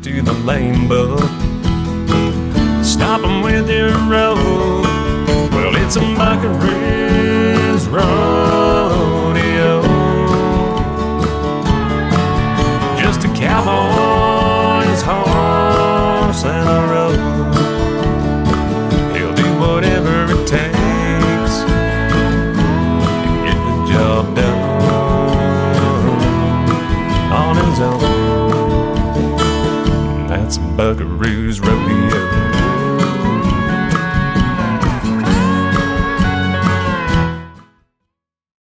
to the lame buck. Stop 'em with your rope. Well, it's a buckaroo's rodeo. Just a cowboy's horse and a rope. He'll do whatever it takes to get the job done on his own. That's Buckaroo's Rodeo.